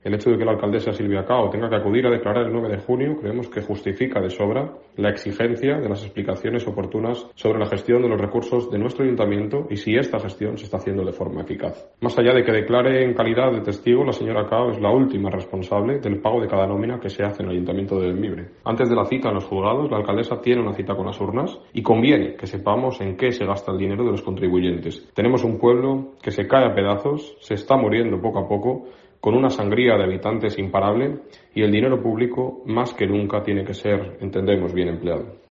El hecho de que la alcaldesa Silvia Cao tenga que acudir a declarar el 9 de junio creemos que justifica de sobra la exigencia de las explicaciones oportunas sobre la gestión de los recursos de nuestro ayuntamiento y si esta gestión se está haciendo de forma eficaz. Más allá de que declare en calidad de testigo, la señora Cao es la última responsable del pago de cada nómina que se hace en el Ayuntamiento de Bembibre. Antes de la cita en los juzgados, la alcaldesa tiene una cita con las urnas y conviene que sepamos en qué se gasta el dinero de los contribuyentes. Tenemos un pueblo que se cae a pedazos, se está muriendo poco a poco, con una sangría de habitantes imparable y el dinero público más que nunca tiene que ser, entendemos, bien empleado.